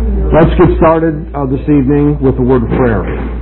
Let's get started this evening with a word of prayer.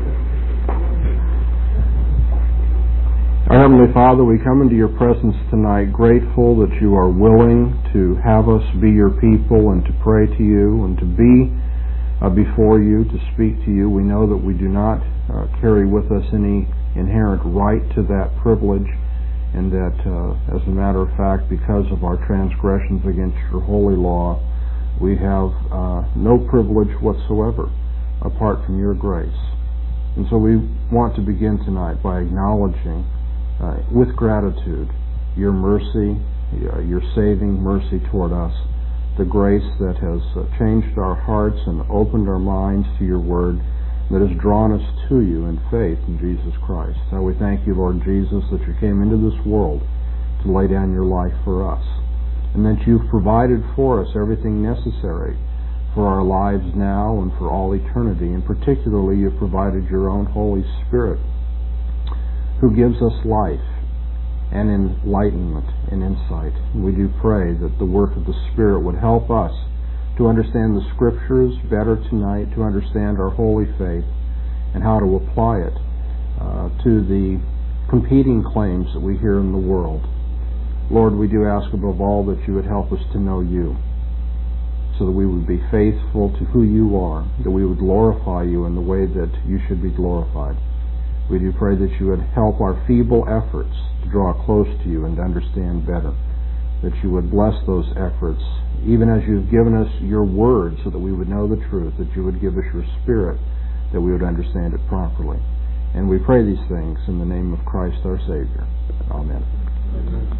Our Heavenly Father, we come into your presence tonight grateful that you are willing to have us be your people and to pray to you and to be before you, to speak to you. We know that we do not carry with us any inherent right to that privilege, and that, as a matter of fact, because of our transgressions against your holy law, we have no privilege whatsoever apart from your grace. And so we want to begin tonight by acknowledging with gratitude your mercy, your saving mercy toward us, the grace that has changed our hearts and opened our minds to your word, that has drawn us to you in faith in Jesus Christ. So we thank you, Lord Jesus, that you came into this world to lay down your life for us, and that you've provided for us everything necessary for our lives now and for all eternity. And particularly, you've provided your own Holy Spirit, who gives us life and enlightenment and insight. And we do pray that the work of the Spirit would help us to understand the Scriptures better tonight, to understand our holy faith and how to apply it to the competing claims that we hear in the world. Lord, we do ask above all that you would help us to know you, so that we would be faithful to who you are, that we would glorify you in the way that you should be glorified. We do pray that you would help our feeble efforts to draw close to you and to understand better, that you would bless those efforts, even as you've given us your word so that we would know the truth, that you would give us your Spirit, that we would understand it properly. And we pray these things in the name of Christ our Savior. Amen. Amen.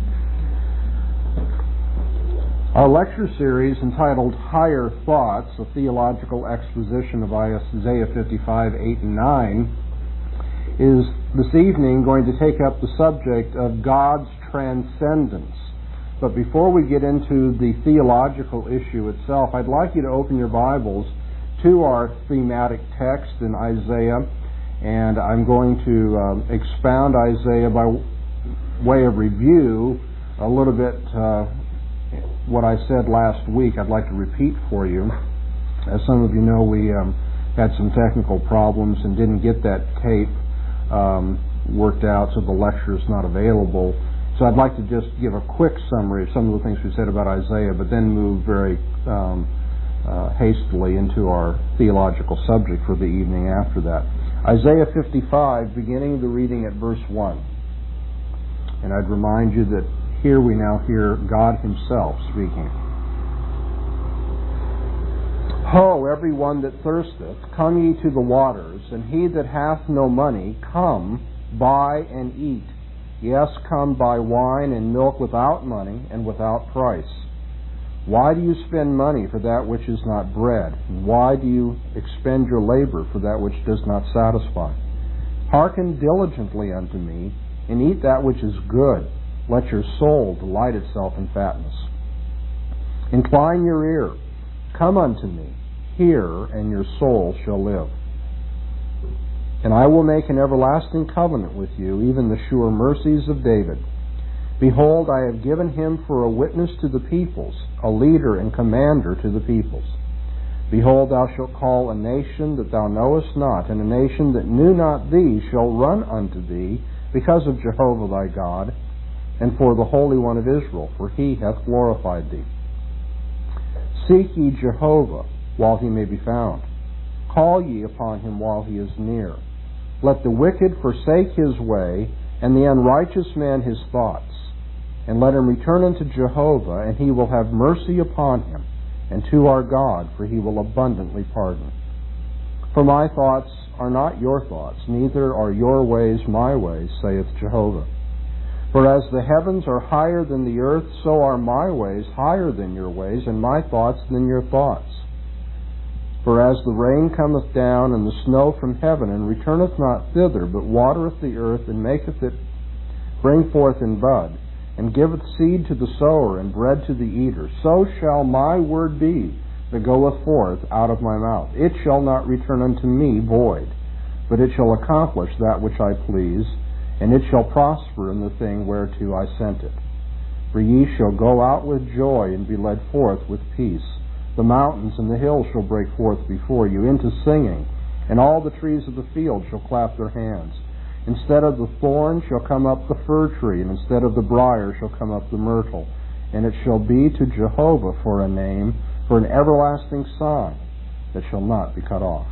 Our lecture series, entitled Higher Thoughts, a Theological Exposition of Isaiah 55, 8, and 9, is this evening going to take up the subject of God's transcendence. But before we get into the theological issue itself, I'd like you to open your Bibles to our thematic text in Isaiah, and I'm going to expound Isaiah by way of review a little bit. What I said last week, I'd like to repeat for you. As some of you know, we had some technical problems and didn't get that tape worked out, so the lecture is not available. So I'd like to just give a quick summary of some of the things we said about Isaiah, but then move very hastily into our theological subject for the evening after that. Isaiah 55, beginning the reading at verse 1. And I'd remind you that here we now hear God himself speaking. Ho, every one that thirsteth, come ye to the waters, and he that hath no money, come, buy and eat. Yes, come buy wine and milk without money and without price. Why do you spend money for that which is not bread? And why do you expend your labor for that which does not satisfy? Hearken diligently unto me, and eat that which is good. Let your soul delight itself in fatness. Incline your ear, come unto me, hear, and your soul shall live. And I will make an everlasting covenant with you, even the sure mercies of David. Behold, I have given him for a witness to the peoples, a leader and commander to the peoples. Behold, thou shalt call a nation that thou knowest not, and a nation that knew not thee shall run unto thee, because of Jehovah thy God, and for the Holy One of Israel, for he hath glorified thee. Seek ye Jehovah while he may be found. Call ye upon him while he is near. Let the wicked forsake his way, and the unrighteous man his thoughts. And let him return unto Jehovah, and he will have mercy upon him, and to our God, for he will abundantly pardon. For my thoughts are not your thoughts, neither are your ways my ways, saith Jehovah. For as the heavens are higher than the earth, so are my ways higher than your ways, and my thoughts than your thoughts. For as the rain cometh down, and the snow from heaven, and returneth not thither, but watereth the earth, and maketh it bring forth in bud, and giveth seed to the sower, and bread to the eater, so shall my word be that goeth forth out of my mouth. It shall not return unto me void, but it shall accomplish that which I please, and it shall prosper in the thing whereto I sent it. For ye shall go out with joy, and be led forth with peace. The mountains and the hills shall break forth before you into singing, and all the trees of the field shall clap their hands. Instead of the thorn shall come up the fir tree, and instead of the brier shall come up the myrtle. And it shall be to Jehovah for a name, for an everlasting sign that shall not be cut off.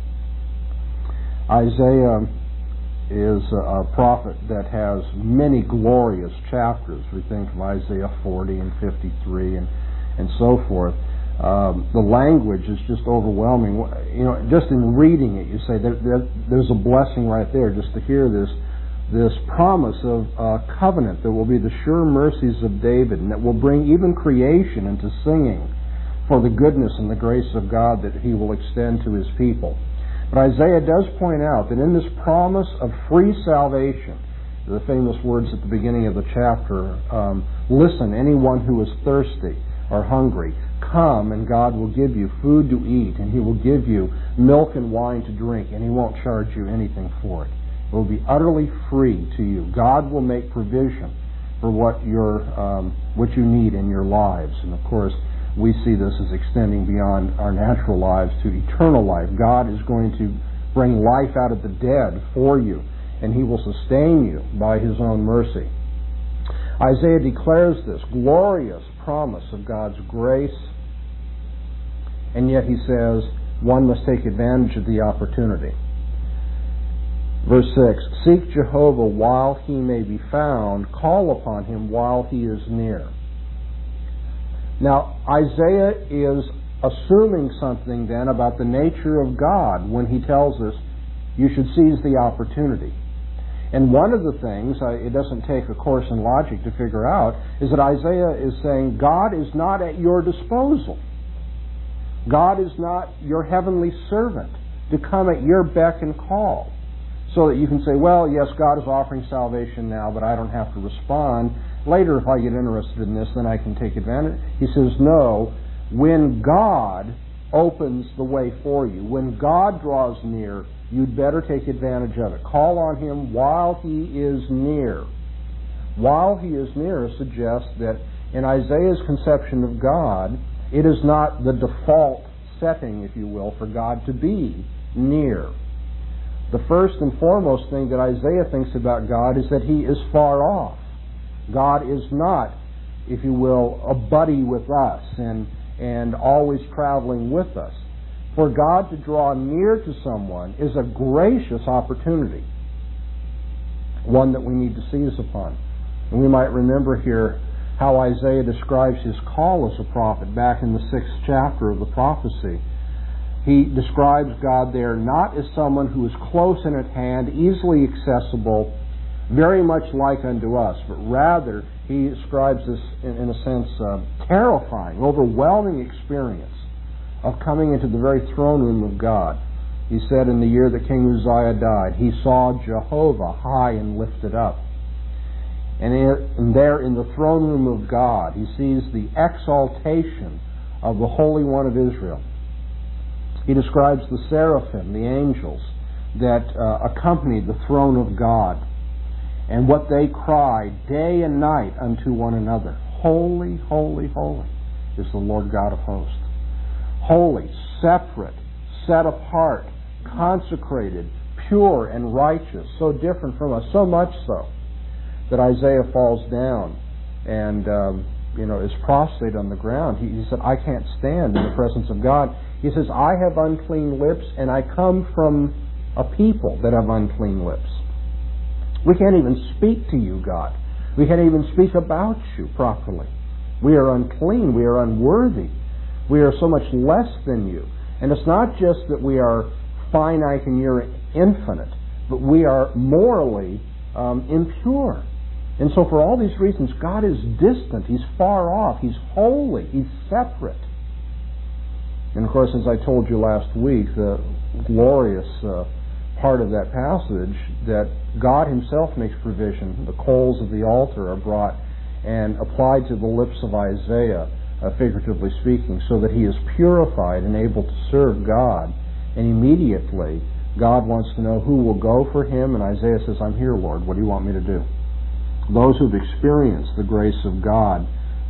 Isaiah is a prophet that has many glorious chapters. We think of Isaiah 40 and 53 and so forth. The language is just overwhelming. You know, just in reading it, you say there's a blessing right there just to hear this promise of a covenant that will be the sure mercies of David, and that will bring even creation into singing for the goodness and the grace of God that he will extend to his people. But Isaiah does point out that in this promise of free salvation, the famous words at the beginning of the chapter, listen, anyone who is thirsty or hungry, come and God will give you food to eat, and he will give you milk and wine to drink, and he won't charge you anything for it. It will be utterly free to you. God will make provision for what you need in your lives. And of course, we see this as extending beyond our natural lives to eternal life. God is going to bring life out of the dead for you, and he will sustain you by his own mercy. Isaiah declares this glorious promise of God's grace, and yet he says one must take advantage of the opportunity. Verse 6, seek Jehovah while he may be found, call upon him while he is near. Now, Isaiah is assuming something then about the nature of God when he tells us you should seize the opportunity. And one of the things, it doesn't take a course in logic to figure out, is that Isaiah is saying God is not at your disposal. God is not your heavenly servant to come at your beck and call, so that you can say, well, yes, God is offering salvation now, but I don't have to respond. Later, if I get interested in this, then I can take advantage. He says, no, when God opens the way for you, when God draws near, you'd better take advantage of it. Call on him while he is near. While he is near suggests that in Isaiah's conception of God, it is not the default setting, if you will, for God to be near. The first and foremost thing that Isaiah thinks about God is that he is far off. God is not, if you will, a buddy with us and always traveling with us. For God to draw near to someone is a gracious opportunity, one that we need to seize upon. And we might remember here how Isaiah describes his call as a prophet back in the 6th chapter of the prophecy. He describes God there not as someone who is close and at hand, easily accessible, very much like unto us, but rather he describes this in a sense terrifying, overwhelming experience of coming into the very throne room of God. He said in the year that King Uzziah died, he saw Jehovah high and lifted up. And there in the throne room of God, he sees the exaltation of the Holy One of Israel. He describes the seraphim, the angels, that accompanied the throne of God, and what they cry day and night unto one another. Holy, holy, holy is the Lord God of hosts. Holy, separate, set apart, consecrated, pure, and righteous, so different from us, so much so that Isaiah falls down and is prostrate on the ground. He said, I can't stand in the presence of God. He says, I have unclean lips, and I come from a people that have unclean lips. We can't even speak to you, God. We can't even speak about you properly. We are unclean. We are unworthy. We are so much less than you. And it's not just that we are finite and you're infinite, but we are morally impure. And so for all these reasons, God is distant. He's far off. He's holy. He's separate. And of course, as I told you last week, the glorious part of that passage, that God himself makes provision. The coals of the altar are brought and applied to the lips of Isaiah, figuratively speaking, so that he is purified and able to serve God. And immediately, God wants to know who will go for him, and Isaiah says, I'm here, Lord. What do you want me to do? Those who've experienced the grace of God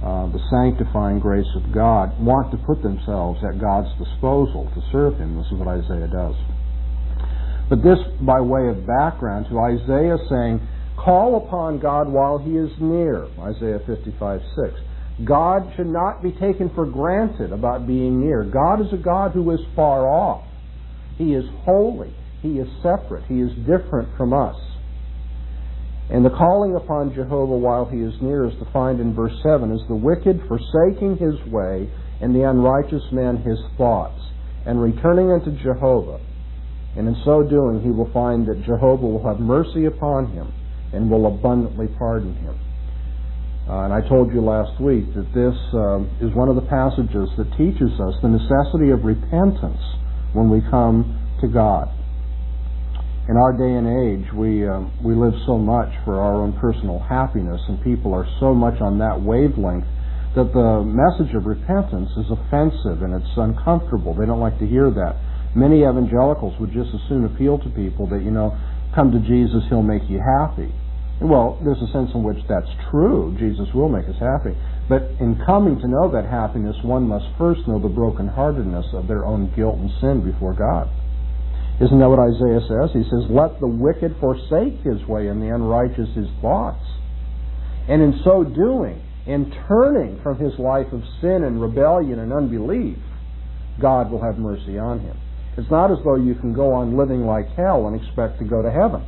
the sanctifying grace of God, want to put themselves at God's disposal to serve Him. This is what Isaiah does. But this by way of background to Isaiah saying, call upon God while He is near, Isaiah 55:6. God should not be taken for granted about being near. God is a God who is far off. He is holy. He is separate. He is different from us. And the calling upon Jehovah while He is near is defined in verse 7 as the wicked forsaking his way and the unrighteous man his thoughts, and returning unto Jehovah. And in so doing he will find that Jehovah will have mercy upon him and will abundantly pardon him. And I told you last week that this is one of the passages that teaches us the necessity of repentance when we come to God. In our day and age, we live so much for our own personal happiness, and people are so much on that wavelength that the message of repentance is offensive and it's uncomfortable. They don't like to hear that. Many evangelicals would just as soon appeal to people that, come to Jesus, He'll make you happy. Well, there's a sense in which that's true. Jesus will make us happy. But in coming to know that happiness, one must first know the brokenheartedness of their own guilt and sin before God. Isn't that what Isaiah says? He says, let the wicked forsake his way and the unrighteous his thoughts. And in so doing, in turning from his life of sin and rebellion and unbelief, God will have mercy on him. It's not as though you can go on living like hell and expect to go to heaven.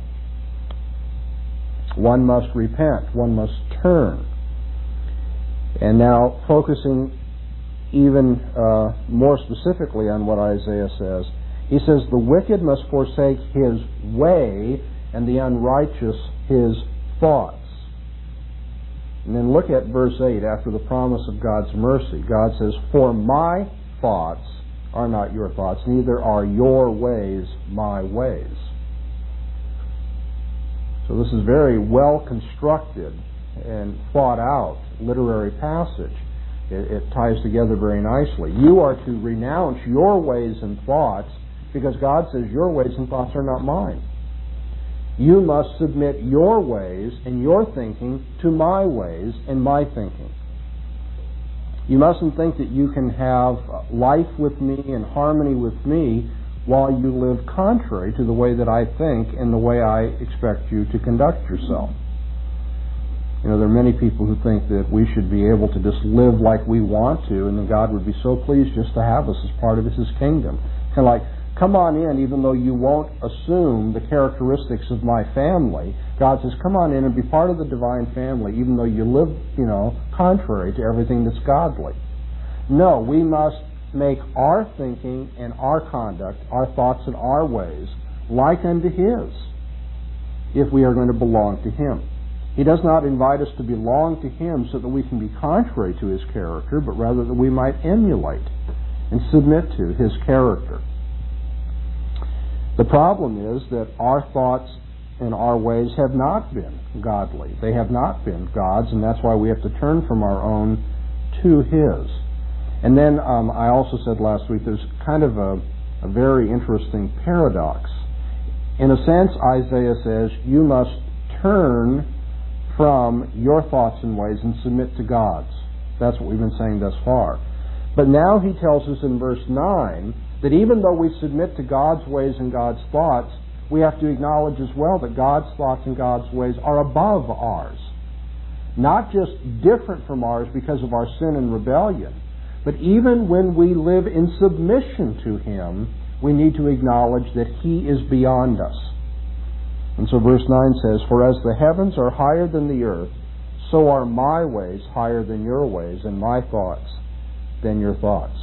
One must repent. One must turn. And now, focusing even more specifically on what Isaiah says, he says, the wicked must forsake his way and the unrighteous his thoughts. And then look at verse 8 after the promise of God's mercy. God says, for my thoughts are not your thoughts, neither are your ways my ways. So this is very well constructed and thought out literary passage. It ties together very nicely. You are to renounce your ways and thoughts because God says your ways and thoughts are not mine. You must submit your ways and your thinking to my ways and my thinking. You mustn't think that you can have life with me and harmony with me while you live contrary to the way that I think and the way I expect you to conduct yourself. There are many people who think that we should be able to just live like we want to, and that God would be so pleased just to have us as part of His kingdom. Kind of like, come on in, even though you won't assume the characteristics of my family. God says, come on in and be part of the divine family, even though you live, contrary to everything that's godly. No, we must make our thinking and our conduct, our thoughts and our ways, like unto His, if we are going to belong to Him. He does not invite us to belong to Him so that we can be contrary to His character, but rather that we might emulate and submit to His character. The problem is that our thoughts and our ways have not been godly. They have not been God's, and that's why we have to turn from our own to His. And then I also said last week there's kind of a very interesting paradox. In a sense, Isaiah says you must turn from your thoughts and ways and submit to God's. That's what we've been saying thus far. But now he tells us in verse 9 that even though we submit to God's ways and God's thoughts, we have to acknowledge as well that God's thoughts and God's ways are above ours. Not just different from ours because of our sin and rebellion, but even when we live in submission to Him, we need to acknowledge that He is beyond us. And so verse 9 says, for as the heavens are higher than the earth, so are my ways higher than your ways, and my thoughts than your thoughts.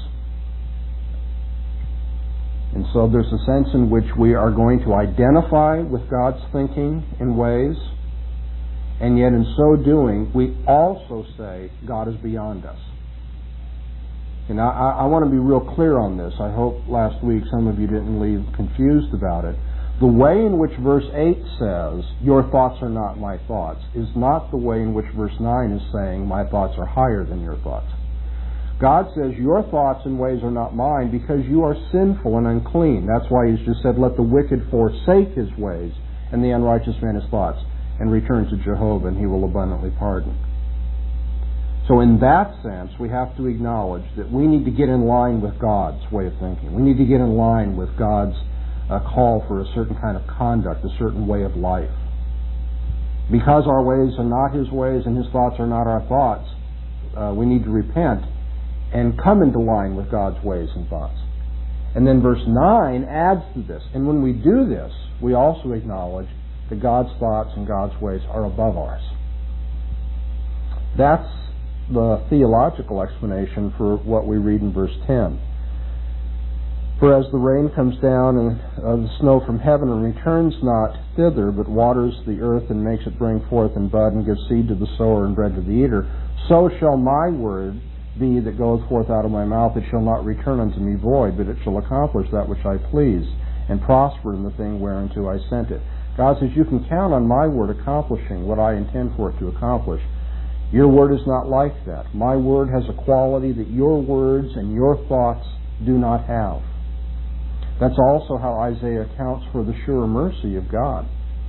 And so there's a sense in which we are going to identify with God's thinking and ways, and yet in so doing, we also say God is beyond us. And I want to be real clear on this. I hope last week some of you didn't leave confused about it. The way in which verse 8 says, your thoughts are not my thoughts, is not the way in which verse 9 is saying, my thoughts are higher than your thoughts. God says, your thoughts and ways are not mine because you are sinful and unclean. That's why He's just said, let the wicked forsake his ways and the unrighteous man his thoughts, and return to Jehovah, and He will abundantly pardon. So in that sense, we have to acknowledge that we need to get in line with God's way of thinking. We need to get in line with God's call for a certain kind of conduct, a certain way of life. Because our ways are not His ways and His thoughts are not our thoughts, we need to repent and come into line with God's ways and thoughts. And then verse 9 adds to this. And when we do this, we also acknowledge that God's thoughts and God's ways are above ours. That's the theological explanation for what we read in verse 10. For as the rain comes down and the snow from heaven and returns not thither, but waters the earth and makes it bring forth and bud and gives seed to the sower and bread to the eater, so shall my word be that goeth forth out of my mouth. It shall not return unto me void, but it shall accomplish that which I please, and prosper in the thing whereunto I sent it. God says, you can count on my word accomplishing what I intend for it to accomplish. Your word is not like that. My word has a quality that your words and your thoughts do not have. That's also how Isaiah accounts for the sure mercy of God.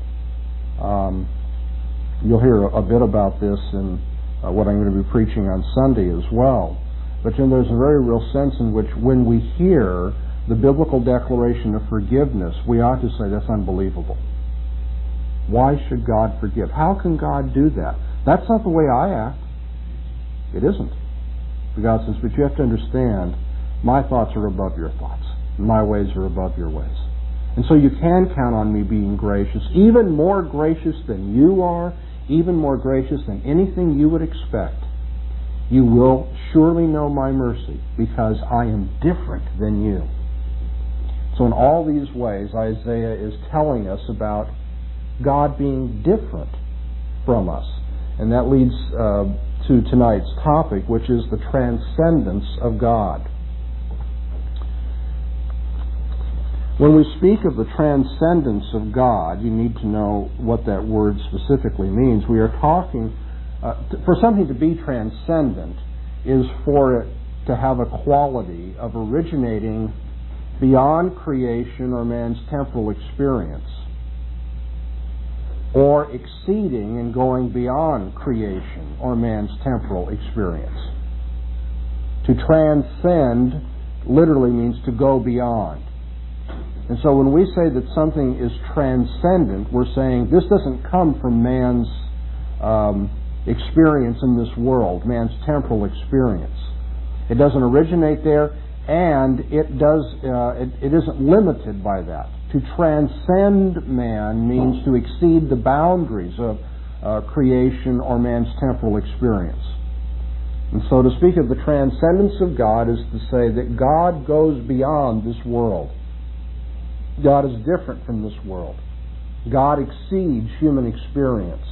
You'll hear a bit about this in what I'm going to be preaching on Sunday as well. But then there's a very real sense in which when we hear the biblical declaration of forgiveness, we ought to say, that's unbelievable. Why should God forgive? How can God do that? That's not the way I act. It isn't. But God says, but you have to understand, my thoughts are above your thoughts. My ways are above your ways. And so you can count on me being gracious, even more gracious than you are, even more gracious than anything you would expect. You will surely know my mercy because I am different than you. So in all these ways, Isaiah is telling us about God being different from us. And that leads to tonight's topic, which is the transcendence of God. When we speak of the transcendence of God, you need to know what that word specifically means. We are talking, for something to be transcendent is for it to have a quality of originating beyond creation or man's temporal experience, or exceeding and going beyond creation or man's temporal experience. To transcend literally means to go beyond. And so when we say that something is transcendent, we're saying this doesn't come from man's experience in this world, man's temporal experience. It doesn't originate there, and it isn't limited by that. To transcend man means to exceed the boundaries of creation or man's temporal experience. And so to speak of the transcendence of God is to say that God goes beyond this world. God is different from this world. God exceeds human experience.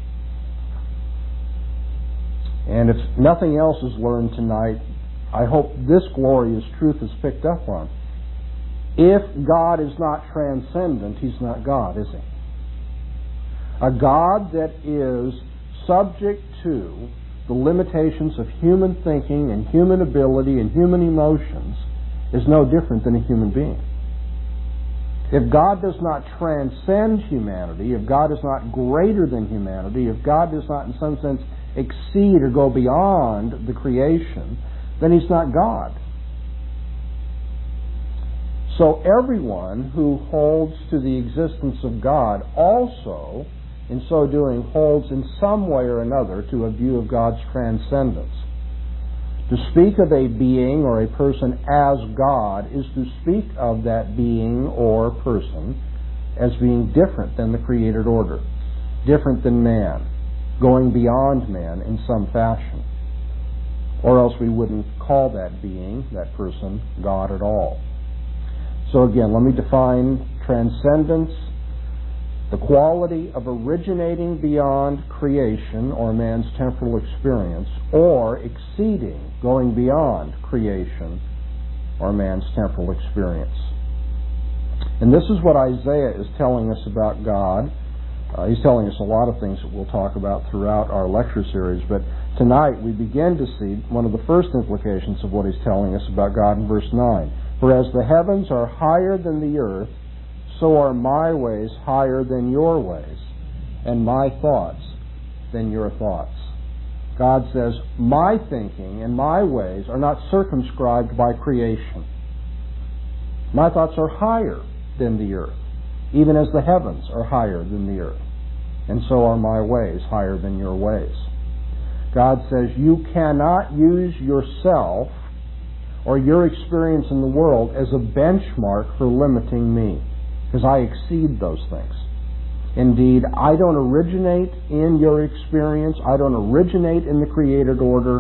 And if nothing else is learned tonight, I hope this glorious truth is picked up on. If God is not transcendent, He's not God, is He? A God that is subject to the limitations of human thinking and human ability and human emotions is no different than a human being. If God does not transcend humanity, if God is not greater than humanity, if God does not in some sense exceed or go beyond the creation, then He's not God. So everyone who holds to the existence of God also, in so doing, holds in some way or another to a view of God's transcendence. To speak of a being or a person as God is to speak of that being or person as being different than the created order, different than man, going beyond man in some fashion. Or else we wouldn't call that being, that person, God at all. So again, let me define transcendence: the quality of originating beyond creation or man's temporal experience, or exceeding, going beyond creation or man's temporal experience. And this is what Isaiah is telling us about God. He's telling us a lot of things that we'll talk about throughout our lecture series, but tonight we begin to see one of the first implications of what he's telling us about God in verse 9. For as the heavens are higher than the earth, so are my ways higher than your ways, and my thoughts than your thoughts. God says, my thinking and my ways are not circumscribed by creation. My thoughts are higher than the earth, even as the heavens are higher than the earth. And so are my ways higher than your ways. God says you cannot use yourself or your experience in the world as a benchmark for limiting me, because I exceed those things. Indeed, I don't originate in your experience. I don't originate in the created order.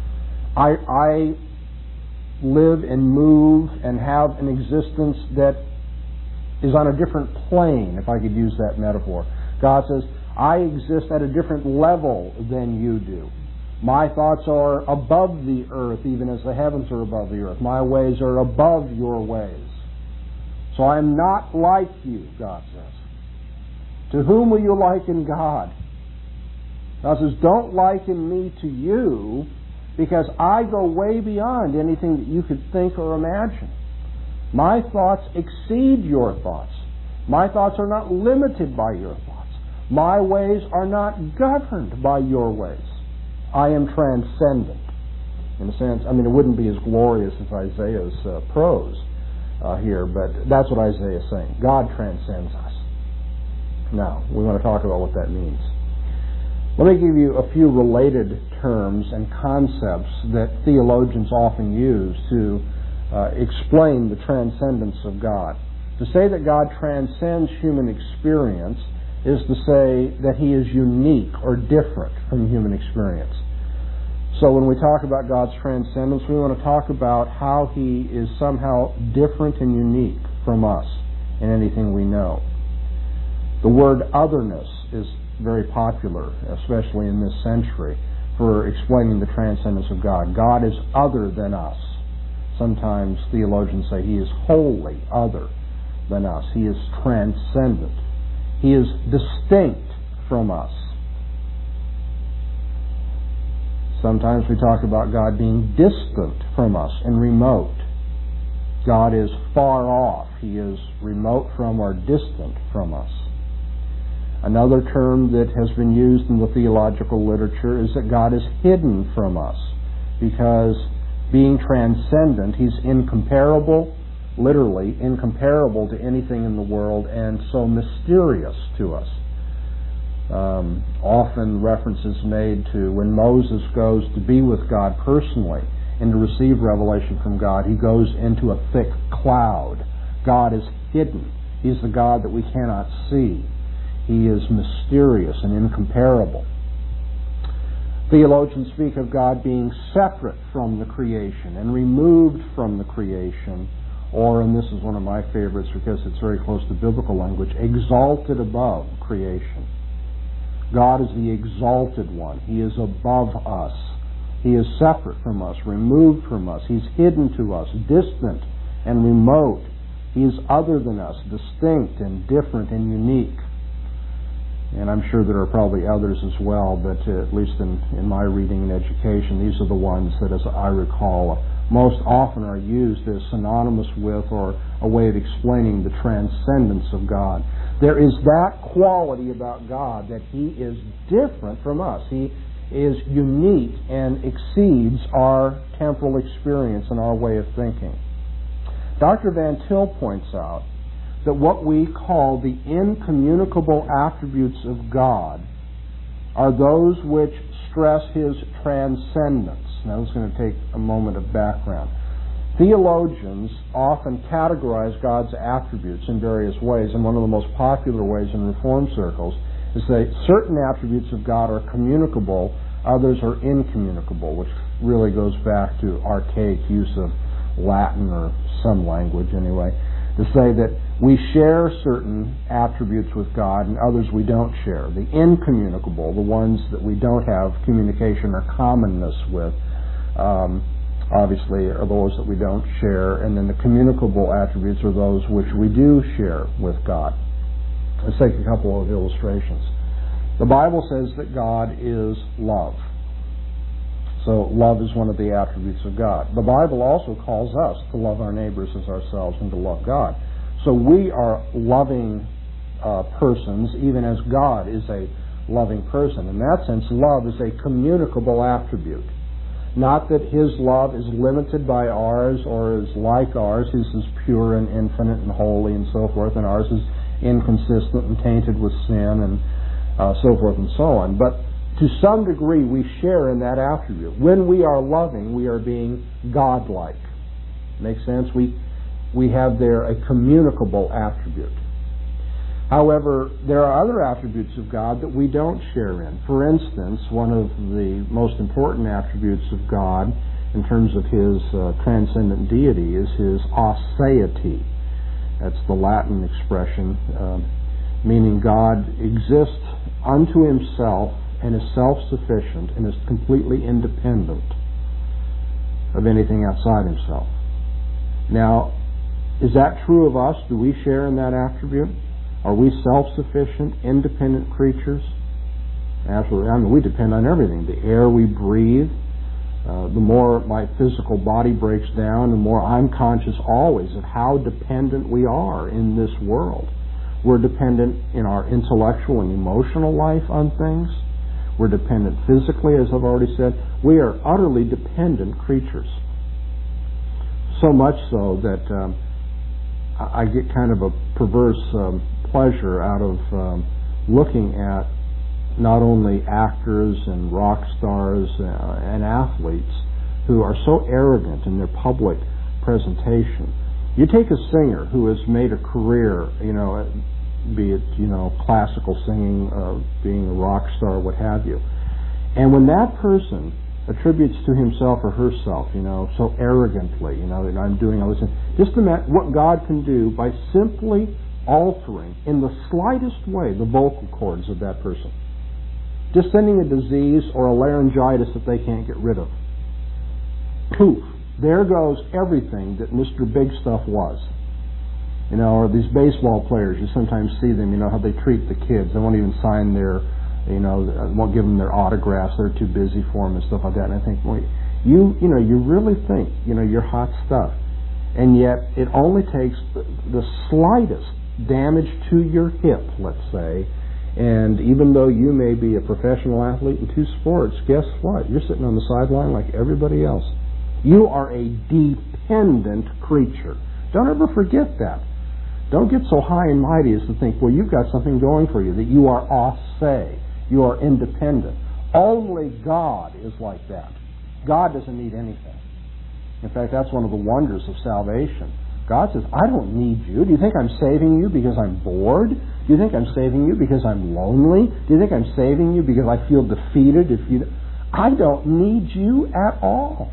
I live and move and have an existence that is on a different plane, if I could use that metaphor. God says, I exist at a different level than you do. My thoughts are above the earth, even as the heavens are above the earth. My ways are above your ways. So I am not like you, God says. To whom will you liken God? God says, don't liken me to you, because I go way beyond anything that you could think or imagine. My thoughts exceed your thoughts. My thoughts are not limited by your thoughts. My ways are not governed by your ways. I am transcendent. In a sense, it wouldn't be as glorious as Isaiah's prose here, but that's what Isaiah is saying. God transcends us. Now, we want to talk about what that means. Let me give you a few related terms and concepts that theologians often use to explain the transcendence of God. To say that God transcends human experience is to say that He is unique or different from human experience. So when we talk about God's transcendence, we want to talk about how He is somehow different and unique from us in anything we know. The word otherness is very popular, especially in this century, for explaining the transcendence of God. God is other than us. Sometimes theologians say He is wholly other than us. He is transcendent. He is distinct from us. Sometimes we talk about God being distant from us and remote. God is far off. He is remote from or distant from us. Another term that has been used in the theological literature is that God is hidden from us, because being transcendent, He's incomparable, literally incomparable to anything in the world, and so mysterious to us. Often references made to when Moses goes to be with God personally and to receive revelation from God, he goes into a thick cloud. God is hidden. He's the God that we cannot see. He is mysterious and incomparable. Theologians speak of God being separate from the creation and removed from the creation, or, and this is one of my favorites because it's very close to biblical language, exalted above creation. God is the exalted one. He is above us. He is separate from us, removed from us. He's hidden to us, distant and remote. He is other than us, distinct and different and unique. And I'm sure there are probably others as well, but at least in my reading and education, these are the ones that, as I recall, most often are used as synonymous with or a way of explaining the transcendence of God. There is that quality about God that He is different from us. He is unique and exceeds our temporal experience and our way of thinking. Dr. Van Til points out that what we call the incommunicable attributes of God are those which stress His transcendence. Now, this is going to take a moment of background. Theologians often categorize God's attributes in various ways, and one of the most popular ways in Reformed circles is that certain attributes of God are communicable, others are incommunicable, which really goes back to archaic use of Latin, or some language anyway, to say that we share certain attributes with God and others we don't share. The incommunicable, the ones that we don't have communication or commonness with, obviously are those that we don't share, and then the communicable attributes are those which we do share with God. Let's take a couple of illustrations. The Bible says that God is love. So love is one of the attributes of God. The Bible also calls us to love our neighbors as ourselves and to love God. So we are loving persons, even as God is a loving person. In that sense, love is a communicable attribute. Not that His love is limited by ours or is like ours. His is pure and infinite and holy and so forth, and ours is inconsistent and tainted with sin and so forth and so on. But to some degree, we share in that attribute. When we are loving, we are being God-like. Makes sense? We have there a communicable attribute. However, there are other attributes of God that we don't share in. For instance, one of the most important attributes of God in terms of His transcendent deity is His aseity. That's the Latin expression, meaning God exists unto Himself and is self-sufficient and is completely independent of anything outside Himself. Now, is that true of us? Do we share in that attribute? Are we self-sufficient, independent creatures? Absolutely. I mean, we depend on everything. The air we breathe, the more my physical body breaks down, the more I'm conscious always of how dependent we are in this world. We're dependent in our intellectual and emotional life on things. We're dependent physically, as I've already said. We are utterly dependent creatures. So much so that I get kind of a perverse pleasure out of looking at not only actors and rock stars and athletes who are so arrogant in their public presentation. You take a singer who has made a career, be it, classical singing, being a rock star, what have you. And when that person attributes to himself or herself, so arrogantly, that I'm doing all this, just imagine what God can do by simply altering, in the slightest way, the vocal cords of that person. Just sending a disease or a laryngitis that they can't get rid of. Poof! There goes everything that Mr. Big Stuff was. Or these baseball players, you sometimes see them, how they treat the kids. They won't even sign their, won't give them their autographs. They're too busy for them and stuff like that. And I think, well, you really think, you're hot stuff. And yet it only takes the slightest damage to your hip, let's say, and even though you may be a professional athlete in two sports, guess what? You're sitting on the sideline like everybody else. You are a dependent creature. Don't ever forget that. Don't get so high and mighty as to think, well, you've got something going for you, that you are ase, you are independent. Only God is like that. God doesn't need anything. In fact, that's one of the wonders of salvation. God says, I don't need you. Do you think I'm saving you because I'm bored? Do you think I'm saving you because I'm lonely? Do you think I'm saving you because I feel defeated? I don't need you at all.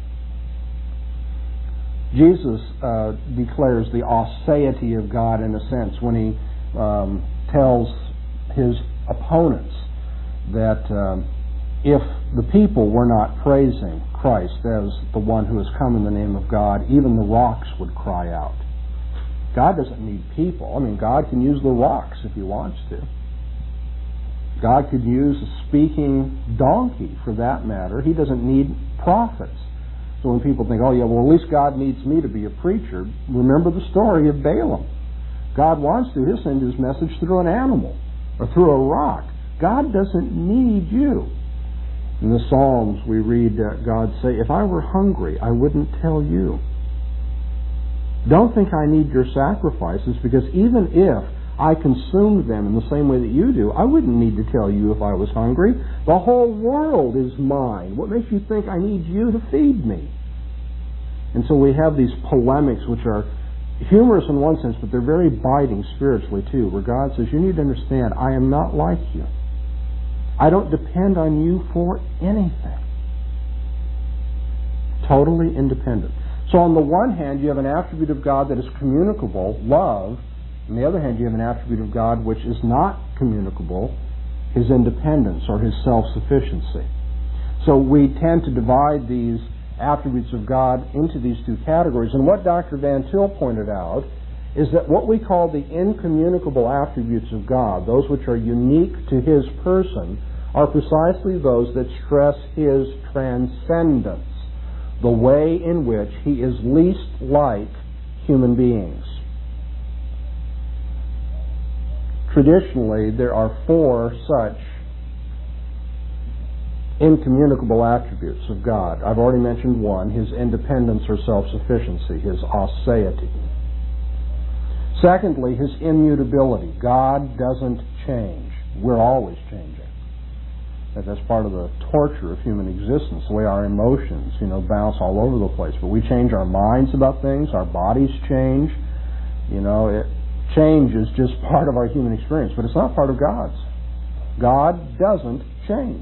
Jesus declares the aseity of God in a sense when He tells His opponents that if the people were not praising Christ as the one who has come in the name of God, even the rocks would cry out. God doesn't need people. God can use the rocks if He wants to. God could use a speaking donkey for that matter. He doesn't need prophets. So when people think, oh yeah, well at least God needs me to be a preacher, remember the story of Balaam. God wants to, He'll send His message through an animal or through a rock. God doesn't need you. In the Psalms we read God say, if I were hungry, I wouldn't tell you. Don't think I need your sacrifices, because even if I consumed them in the same way that you do, I wouldn't need to tell you if I was hungry. The whole world is mine. What makes you think I need you to feed me? And so we have these polemics which are humorous in one sense, but they're very biting spiritually too, where God says, you need to understand, I am not like you. I don't depend on you for anything. Totally independent. So on the one hand, you have an attribute of God that is communicable, love. On the other hand, you have an attribute of God which is not communicable, His independence or His self-sufficiency. So we tend to divide these attributes of God into these two categories. And what Dr. Van Til pointed out is that what we call the incommunicable attributes of God, those which are unique to His person, are precisely those that stress His transcendence, the way in which He is least like human beings. Traditionally, there are four such incommunicable attributes of God. I've already mentioned one, his independence or self-sufficiency, his aseity. Secondly, his immutability. God doesn't change. We're always changing. That's part of the torture of human existence, the way our emotions, bounce all over the place. But we change our minds about things, our bodies change. Change is just part of our human experience, but it's not part of God's. God doesn't change.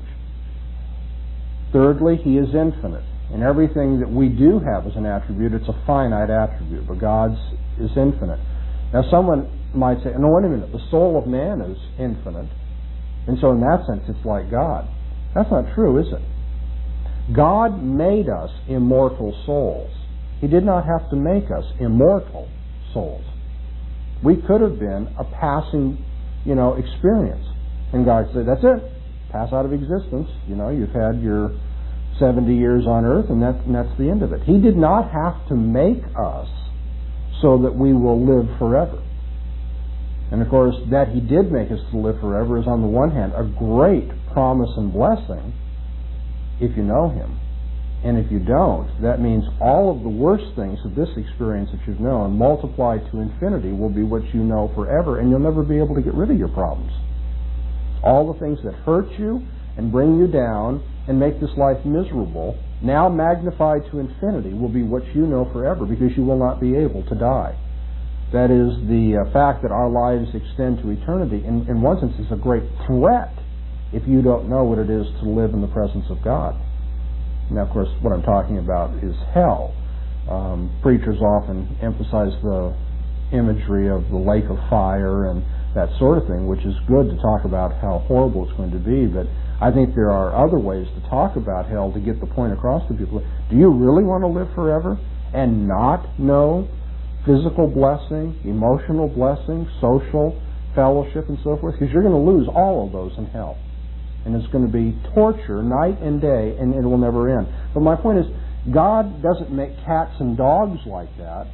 Thirdly, he is infinite. And everything that we do have as an attribute, it's a finite attribute, but God's is infinite. Now someone might say, no, wait a minute, the soul of man is infinite, and so in that sense it's like God. That's not true, is it? God made us immortal souls. He did not have to make us immortal souls. We could have been a passing, experience. And God said, that's it. Pass out of existence. You've had your 70 years on earth, and that's the end of it. He did not have to make us so that we will live forever. And of course, that he did make us to live forever is on the one hand a great promise and blessing if you know him. And if you don't, that means all of the worst things of this experience that you've known multiplied to infinity will be what you know forever, and you'll never be able to get rid of your problems. All the things that hurt you and bring you down and make this life miserable, now magnified to infinity, will be what you know forever, because you will not be able to die. That is, the fact that our lives extend to eternity, in one sense, is a great threat if you don't know what it is to live in the presence of God. Now, of course, what I'm talking about is hell. Preachers often emphasize the imagery of the lake of fire and that sort of thing, which is good to talk about how horrible it's going to be, but I think there are other ways to talk about hell to get the point across to people. Do you really want to live forever and not know physical blessing, emotional blessing, social fellowship, and so forth? Because you're going to lose all of those in hell. And it's going to be torture night and day, and it will never end. But my point is, God doesn't make cats and dogs like that.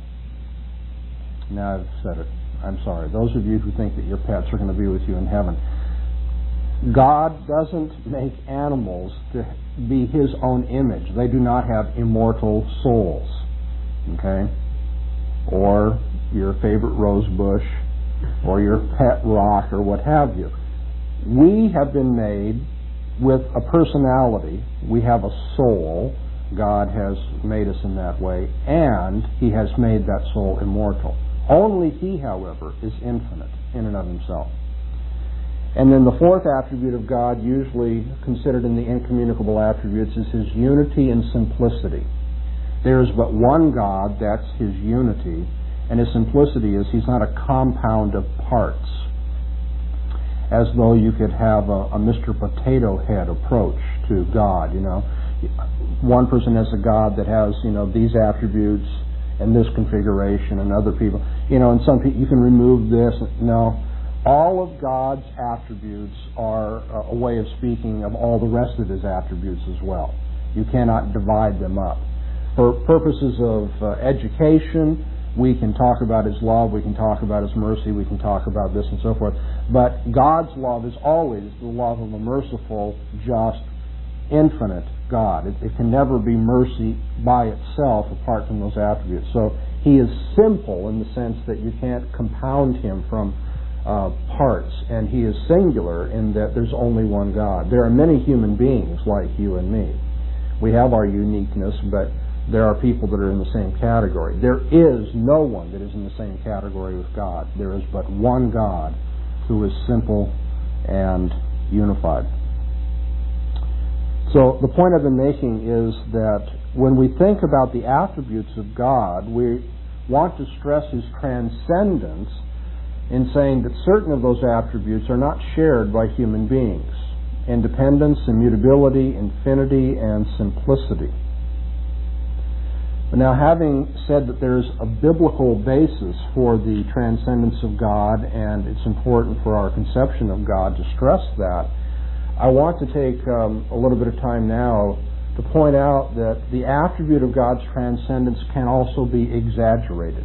Now I've said it. I'm sorry. Those of you who think that your pets are going to be with you in heaven, God doesn't make animals to be his own image. They do not have immortal souls. Okay? Or your favorite rose bush, or your pet rock, or what have you. We have been made with a personality. We have a soul. God has made us in that way, and he has made that soul immortal. Only he, however, is infinite in and of himself. And then the fourth attribute of God, usually considered in the incommunicable attributes, is his unity and simplicity. There is but one God, that's his unity, and his simplicity is he's not a compound of parts, as though you could have a Mr. Potato Head approach to God. One person has a God that has these attributes and this configuration, and other people, and some people, you can remove this. No, all of God's attributes are a way of speaking of all the rest of his attributes as well. You cannot divide them up. For purposes of education, we can talk about his love, we can talk about his mercy, we can talk about this and so forth. But God's love is always the love of a merciful, just, infinite God. It can never be mercy by itself apart from those attributes. So he is simple in the sense that you can't compound him from parts, and he is singular in that there's only one God. There are many human beings like you and me. We have our uniqueness, but there are people that are in the same category. There is no one that is in the same category with God. There is but one God who is simple and unified. So the point I've been making is that when we think about the attributes of God, we want to stress his transcendence in saying that certain of those attributes are not shared by human beings. Independence, immutability, infinity, and simplicity. But now, having said that there's a biblical basis for the transcendence of God, and it's important for our conception of God to stress that, I want to take a little bit of time now to point out that the attribute of God's transcendence can also be exaggerated.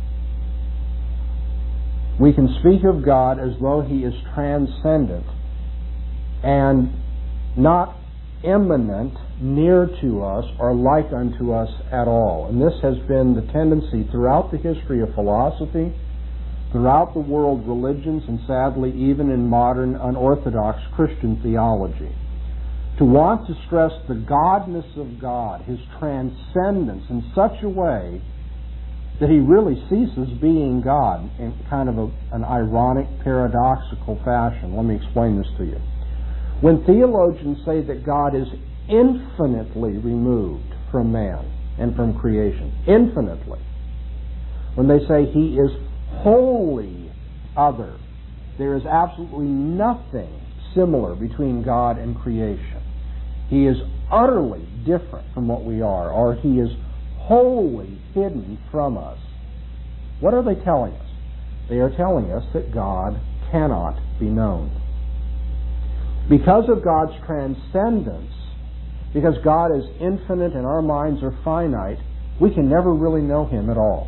We can speak of God as though he is transcendent and not immanent, near to us, or like unto us at all. And this has been the tendency throughout the history of philosophy, throughout the world religions, and sadly even in modern unorthodox Christian theology. To want to stress the godness of God, His transcendence in such a way that He really ceases being God in kind of an ironic, paradoxical fashion. Let me explain this to you. When theologians say that God is infinitely removed from man and from creation, infinitely, when they say He is wholly other, there is absolutely nothing similar between God and creation. He is utterly different from what we are, or He is wholly hidden from us. What are they telling us? They are telling us that God cannot be known. Because of God's transcendence, because God is infinite and our minds are finite, we can never really know Him at all.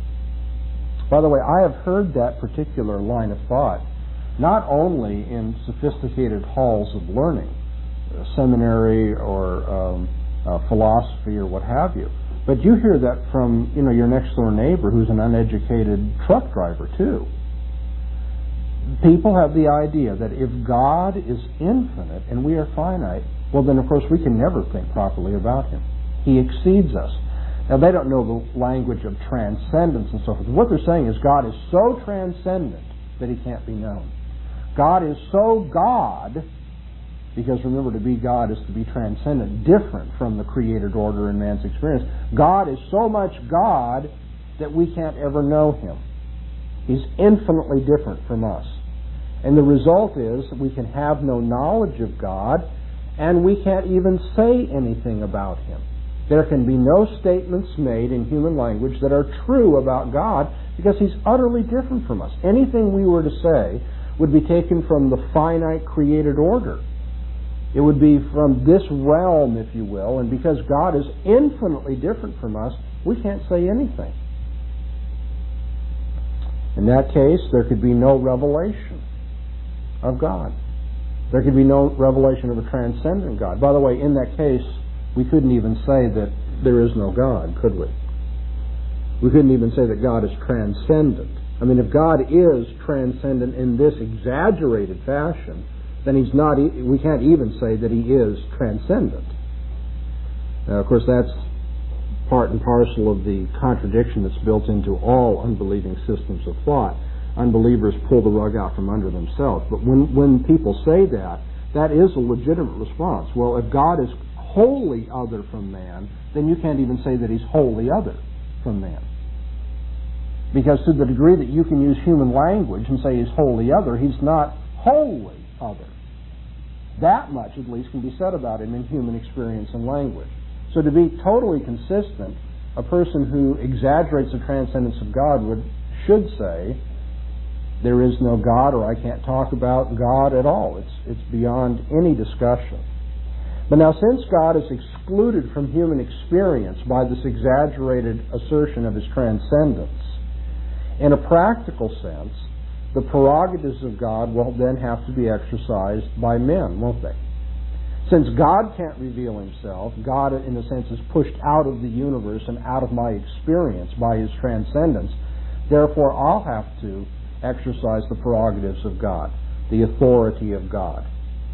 By the way, I have heard that particular line of thought not only in sophisticated halls of learning, seminary or philosophy or what have you, but you hear that from your next door neighbor who's an uneducated truck driver too. People have the idea that if God is infinite and we are finite, well then of course we can never think properly about Him. He exceeds us. Now they don't know the language of transcendence and so forth. What they're saying is God is so transcendent that He can't be known. God is so God, because remember, to be God is to be transcendent, different from the created order in man's experience. God is so much God that we can't ever know Him. He's infinitely different from us. And the result is that we can have no knowledge of God, and we can't even say anything about Him. There can be no statements made in human language that are true about God because He's utterly different from us. Anything we were to say would be taken from the finite created order. It would be from this realm, if you will, and because God is infinitely different from us, we can't say anything. In that case, there could be no revelation of God. There could be no revelation of a transcendent God. By the way, in that case, we couldn't even say that there is no God, could we? We couldn't even say that God is transcendent. I mean, if God is transcendent in this exaggerated fashion, then He's not. We can't even say that He is transcendent. Now, of course, that's part and parcel of the contradiction that's built into all unbelieving systems of thought. Unbelievers pull the rug out from under themselves. But when people say that, that is a legitimate response. Well, if God is wholly other from man, then you can't even say that He's wholly other from man. Because to the degree that you can use human language and say He's wholly other, He's not wholly other. That much, at least, can be said about Him in human experience and language. So to be totally consistent, a person who exaggerates the transcendence of God should say, there is no God, or I can't talk about God at all. It's beyond any discussion. But now, since God is excluded from human experience by this exaggerated assertion of His transcendence, in a practical sense, the prerogatives of God will then have to be exercised by men, won't they? Since God can't reveal Himself, God, in a sense, is pushed out of the universe and out of my experience by His transcendence. Therefore, I'll have to exercise the prerogatives of God, the authority of God.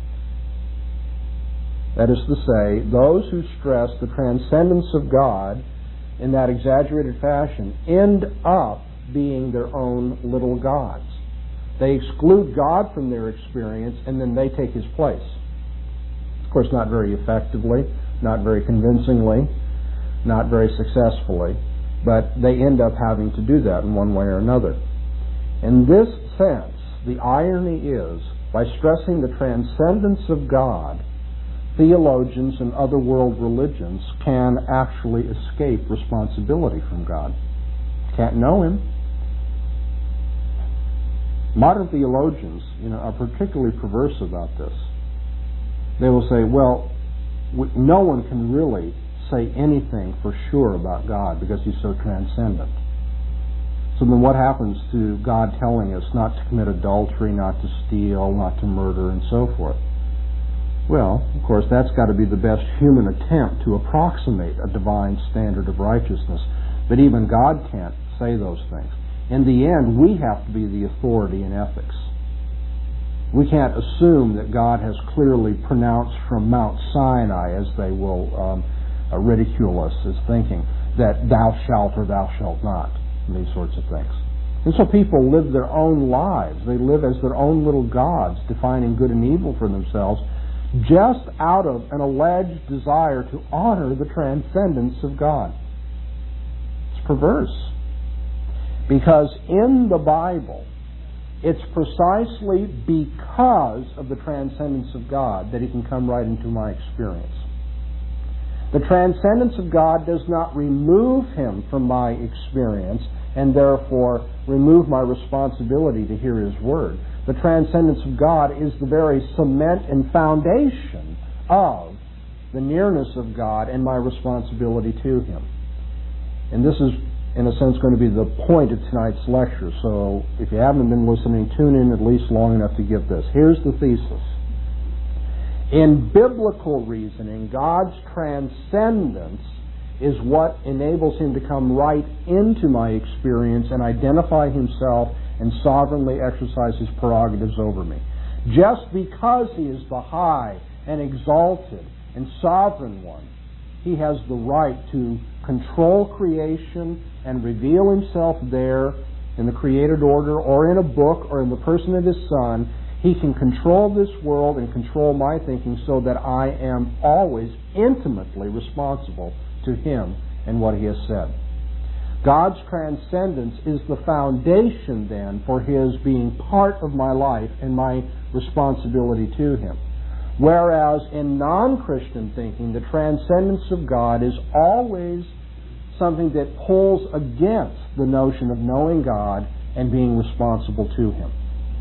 That is to say, those who stress the transcendence of God in that exaggerated fashion end up being their own little gods. They exclude God from their experience, and then they take His place. Of course, not very effectively, not very convincingly, not very successfully, but they end up having to do that in one way or another. In this sense, the irony is, by stressing the transcendence of God, theologians and other world religions can actually escape responsibility from God. Can't know Him. Modern theologians, are particularly perverse about this. They will say, well, no one can really say anything for sure about God because He's so transcendent. So then what happens to God telling us not to commit adultery, not to steal, not to murder, and so forth? Well, of course, that's got to be the best human attempt to approximate a divine standard of righteousness. But even God can't say those things. In the end, we have to be the authority in ethics. We can't assume that God has clearly pronounced from Mount Sinai, as they will ridicule us as thinking, that thou shalt or thou shalt not, and these sorts of things. And so people live their own lives. They live as their own little gods, defining good and evil for themselves, just out of an alleged desire to honor the transcendence of God. It's perverse. Because in the Bible, it's precisely because of the transcendence of God that He can come right into my experience. The transcendence of God does not remove Him from my experience and therefore remove my responsibility to hear His Word. The transcendence of God is the very cement and foundation of the nearness of God and my responsibility to Him. And this is, in a sense, going to be the point of tonight's lecture. So if you haven't been listening, tune in at least long enough to get this. Here's the thesis. In biblical reasoning, God's transcendence is what enables Him to come right into my experience and identify Himself and sovereignly exercise His prerogatives over me. Just because He is the high and exalted and sovereign one, He has the right to control creation and reveal Himself there in the created order or in a book or in the person of His Son. He can control this world and control my thinking so that I am always intimately responsible to Him and what He has said. God's transcendence is the foundation then for His being part of my life and my responsibility to Him. Whereas in non-Christian thinking, the transcendence of God is always something that pulls against the notion of knowing God and being responsible to Him.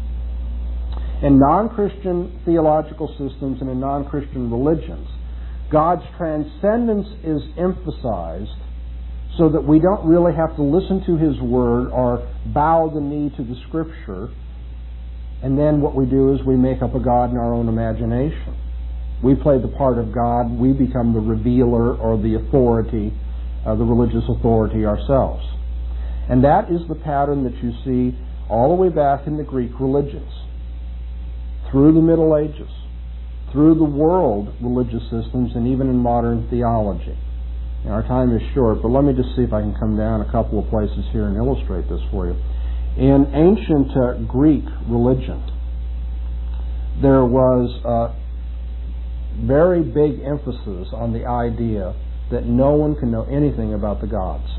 In non-Christian theological systems and in non-Christian religions, God's transcendence is emphasized so that we don't really have to listen to His Word or bow the knee to the Scripture, and then what we do is we make up a God in our own imagination. We play the part of God, we become the revealer or the authority, the religious authority ourselves. And that is the pattern that you see all the way back in the Greek religions, through the Middle Ages, through the world religious systems, and even in modern theology. And our time is short, but let me just see if I can come down a couple of places here and illustrate this for you. In ancient Greek religion, there was a very big emphasis on the idea that no one can know anything about the gods.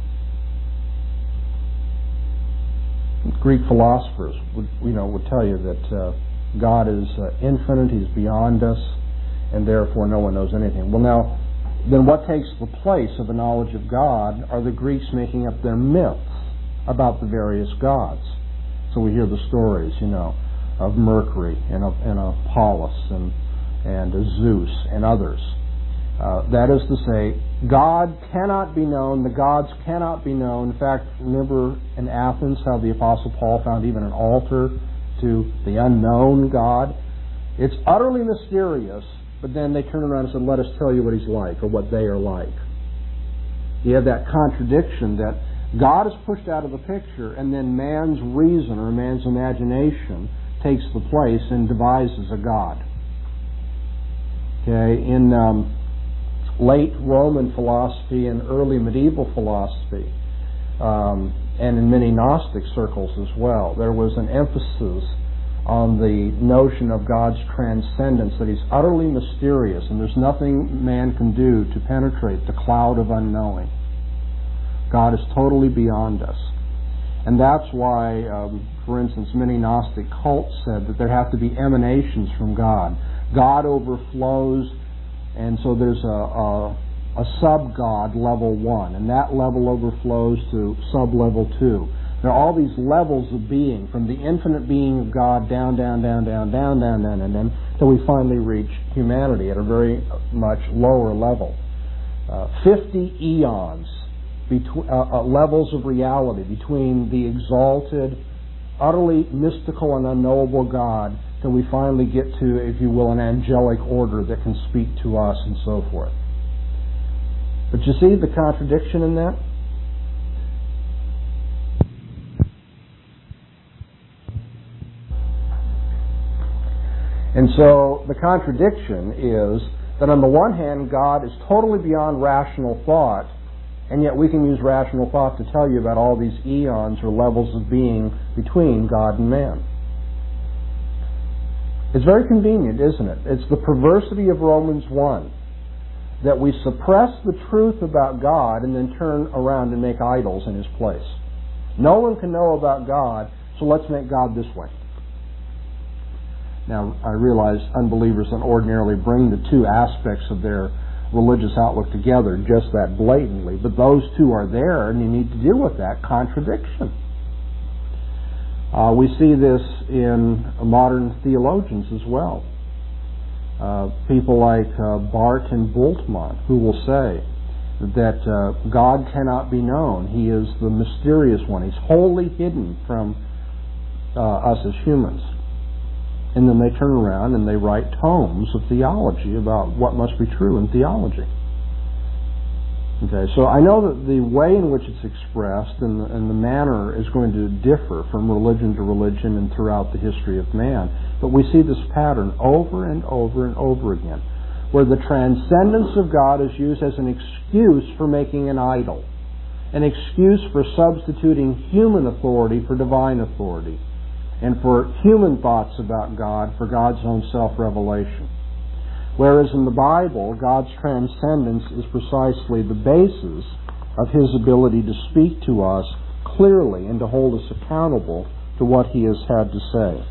Greek philosophers would tell you that God is infinite, He's beyond us, and therefore no one knows anything. Well, now, then what takes the place of the knowledge of God are the Greeks making up their myths about the various gods. So we hear the stories, of Mercury and Apollos and Zeus and others. That is to say, God cannot be known, the gods cannot be known. In fact, remember in Athens how the Apostle Paul found even an altar to the unknown God? It's utterly mysterious, but then they turn around and said, let us tell you what He's like or what they are like. You have that contradiction that God is pushed out of the picture and then man's reason or man's imagination takes the place and devises a God. Okay, in late Roman philosophy and early medieval philosophy, and in many Gnostic circles as well, there was an emphasis on the notion of God's transcendence, that He's utterly mysterious and there's nothing man can do to penetrate the cloud of unknowing. God is totally beyond us. And that's why, for instance, many Gnostic cults said that there have to be emanations from God. God overflows, and so there's a sub-God, level 1, and that level overflows to sub-level 2. There are all these levels of being, from the infinite being of God down, till we finally reach humanity at a very much lower level. 50 eons, levels of reality between the exalted, utterly mystical and unknowable God till we finally get to, if you will, an angelic order that can speak to us and so forth. But you see the contradiction in that? And so the contradiction is that on the one hand, God is totally beyond rational thought, and yet we can use rational thought to tell you about all these eons or levels of being between God and man. It's very convenient, isn't it? It's the perversity of Romans 1, that we suppress the truth about God and then turn around and make idols in His place. No one can know about God, so let's make God this way. Now, I realize unbelievers don't ordinarily bring the two aspects of their religious outlook together just that blatantly, but those two are there, and you need to deal with that contradiction. We see this in modern theologians as well. People like Barton Bultmann, who will say that God cannot be known. He is the mysterious one. He's wholly hidden from us as humans. And then they turn around and they write tomes of theology about what must be true in theology. Okay, so I know that the way in which it's expressed and the manner is going to differ from religion to religion and throughout the history of man. But we see this pattern over and over and over again, where the transcendence of God is used as an excuse for making an idol, an excuse for substituting human authority for divine authority, and for human thoughts about God for God's own self-revelation. Whereas in the Bible, God's transcendence is precisely the basis of His ability to speak to us clearly and to hold us accountable to what He has had to say.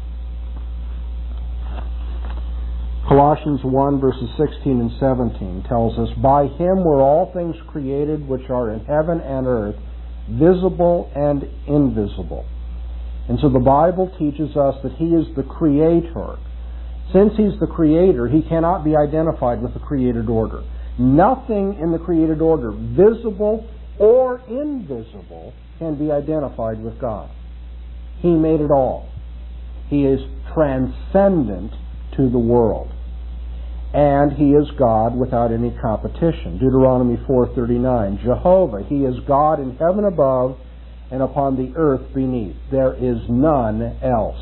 Colossians 1 verses 16 and 17 tells us, "By Him were all things created which are in heaven and earth, visible and invisible." And so the Bible teaches us that He is the Creator. Since He's the Creator, He cannot be identified with the created order. Nothing in the created order, visible or invisible, can be identified with God. He made it all. He is transcendent to the world. And He is God without any competition. Deuteronomy 4:39, "Jehovah, He is God in heaven above and upon the earth beneath. There is none else."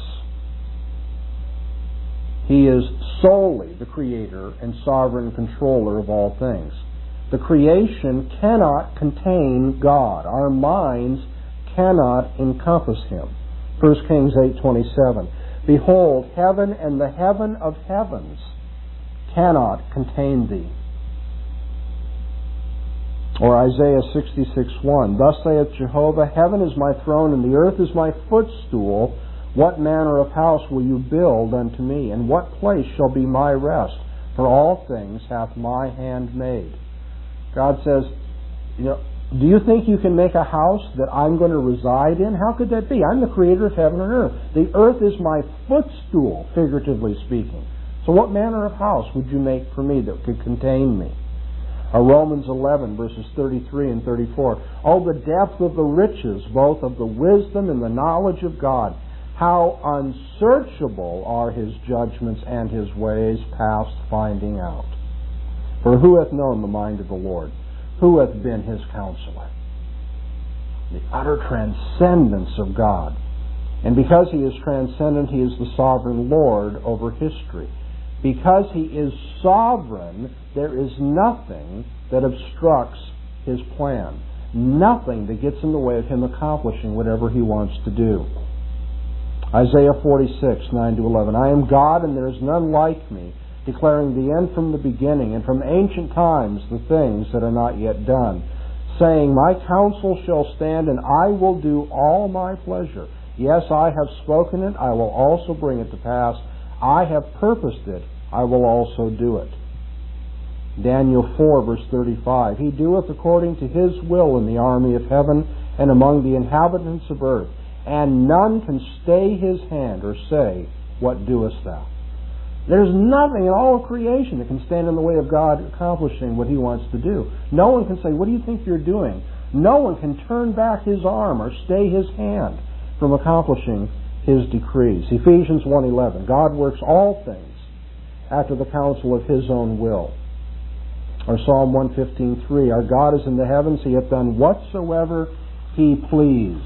He is solely the Creator and sovereign controller of all things. The creation cannot contain God. Our minds cannot encompass Him. 1 Kings 8:27, "Behold, heaven and the heaven of heavens cannot contain Thee." Or Isaiah 66:1, "Thus saith Jehovah, Heaven is my throne, and the earth is my footstool. What manner of house will you build unto me? And what place shall be my rest? For all things hath my hand made." God says, do you think you can make a house that I'm going to reside in? How could that be? I'm the Creator of heaven and earth. The earth is my footstool, figuratively speaking. So what manner of house would you make for me that could contain me? Romans 11, verses 33 and 34. "Oh, the depth of the riches, both of the wisdom and the knowledge of God. How unsearchable are His judgments and His ways past finding out. For who hath known the mind of the Lord? Who hath been His counselor?" The utter transcendence of God. And because He is transcendent, He is the sovereign Lord over history. Because He is sovereign, there is nothing that obstructs His plan. Nothing that gets in the way of Him accomplishing whatever He wants to do. Isaiah 46, 9-11, "I am God and there is none like me, declaring the end from the beginning, and from ancient times the things that are not yet done, saying, My counsel shall stand, and I will do all my pleasure. Yes, I have spoken it, I will also bring it to pass. I have purposed it, I will also do it." Daniel 4, verse 35, "He doeth according to His will in the army of heaven and among the inhabitants of earth, and none can stay His hand or say, What doest thou?" There's nothing in all of creation that can stand in the way of God accomplishing what He wants to do. No one can say, "What do you think you're doing?" No one can turn back His arm or stay His hand from accomplishing His decrees. Ephesians 1:11, God works all things after the counsel of His own will. Or Psalm 115:3, our God is in the heavens, He hath done whatsoever He pleased.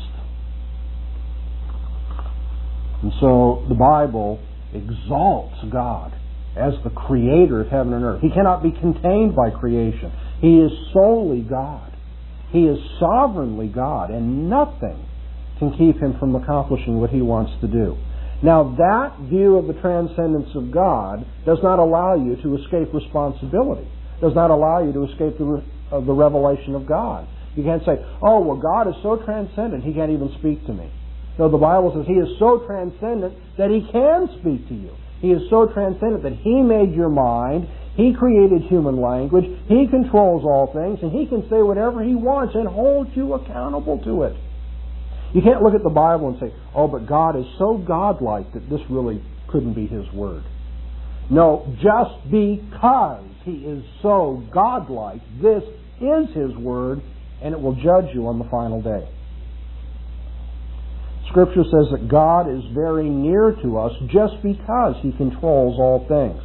And so the Bible exalts God as the creator of heaven and earth. He cannot be contained by creation. He is solely God. He is sovereignly God, and nothing can keep Him from accomplishing what He wants to do. Now, that view of the transcendence of God does not allow you to escape responsibility, does not allow you to escape the revelation of God. You can't say, oh, well, God is so transcendent, He can't even speak to me. No, the Bible says He is so transcendent that He can speak to you. He is so transcendent that He made your mind, He created human language, He controls all things, and He can say whatever He wants and hold you accountable to it. You can't look at the Bible and say, oh, but God is so godlike that this really couldn't be His Word. No, just because He is so godlike, this is His Word, and it will judge you on the final day. Scripture says that God is very near to us just because He controls all things.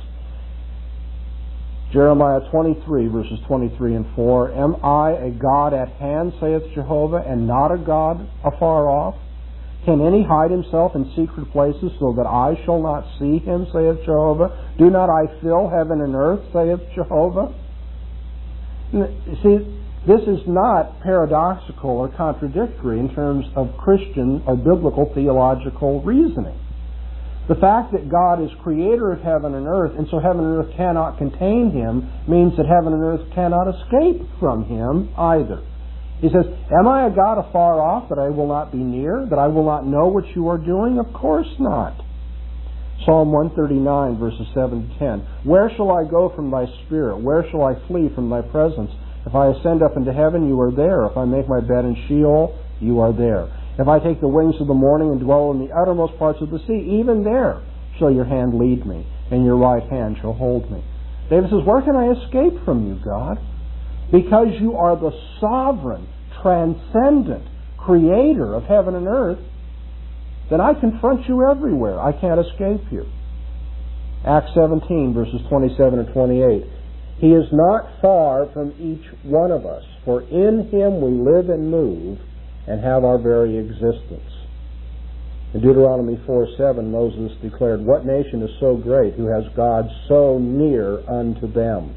Jeremiah 23, verses 23 and 4, am I a God at hand, saith Jehovah, and not a God afar off? Can any hide himself in secret places so that I shall not see him, saith Jehovah? Do not I fill heaven and earth, saith Jehovah? See, this is not paradoxical or contradictory in terms of Christian or biblical theological reasoning. The fact that God is creator of heaven and earth, and so heaven and earth cannot contain Him, means that heaven and earth cannot escape from Him either. He says, am I a God afar off that I will not be near, that I will not know what you are doing? Of course not. Psalm 139, verses 7 to 10. Where shall I go from thy spirit? Where shall I flee from thy presence? If I ascend up into heaven, you are there. If I make my bed in Sheol, you are there. If I take the wings of the morning and dwell in the uttermost parts of the sea, even there shall your hand lead me, and your right hand shall hold me. David says, where can I escape from you, God? Because you are the sovereign, transcendent creator of heaven and earth, then I confront you everywhere. I can't escape you. Acts 17, verses 27 and 28. He is not far from each one of us, for in Him we live and move and have our very existence. In Deuteronomy 4:7, Moses declared, what nation is so great who has God so near unto them?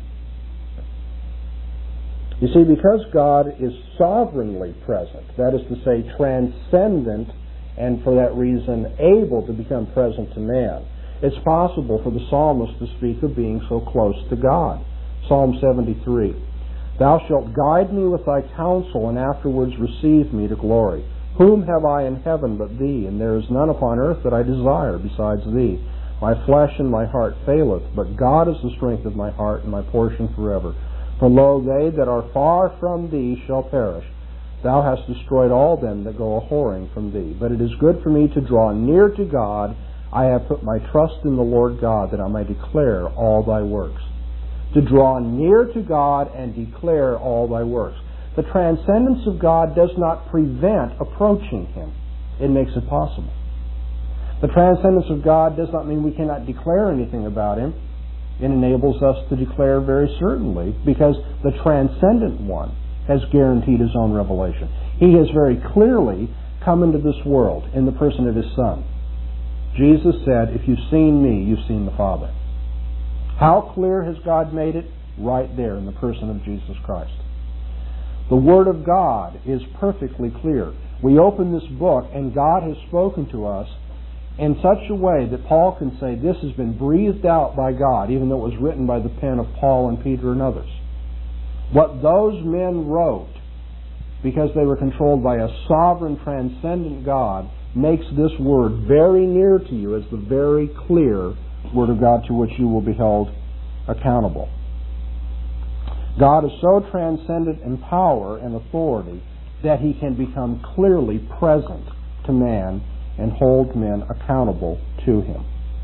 You see, because God is sovereignly present, that is to say, transcendent, and for that reason able to become present to man, it's possible for the psalmist to speak of being so close to God. Psalm 73. Thou shalt guide me with thy counsel, and afterwards receive me to glory. Whom have I in heaven but thee? And there is none upon earth that I desire besides thee. My flesh and my heart faileth, but God is the strength of my heart and my portion forever. For lo, they that are far from thee shall perish. Thou hast destroyed all them that go a-whoring from thee. But it is good for me to draw near to God. I have put my trust in the Lord God, that I may declare all thy works. To draw near to God and declare all thy works. The transcendence of God does not prevent approaching Him. It makes it possible. The transcendence of God does not mean we cannot declare anything about Him. It enables us to declare very certainly, because the transcendent one has guaranteed His own revelation. He has very clearly come into this world in the person of His Son. Jesus said, if you've seen me, you've seen the Father. How clear has God made it? Right there in the person of Jesus Christ. The Word of God is perfectly clear. We open this book and God has spoken to us in such a way that Paul can say this has been breathed out by God, even though it was written by the pen of Paul and Peter and others. What those men wrote, because they were controlled by a sovereign, transcendent God, makes this Word very near to you as the very clear Word of God to which you will be held accountable. God is so transcendent in power and authority that He can become clearly present to man and hold men accountable to Him.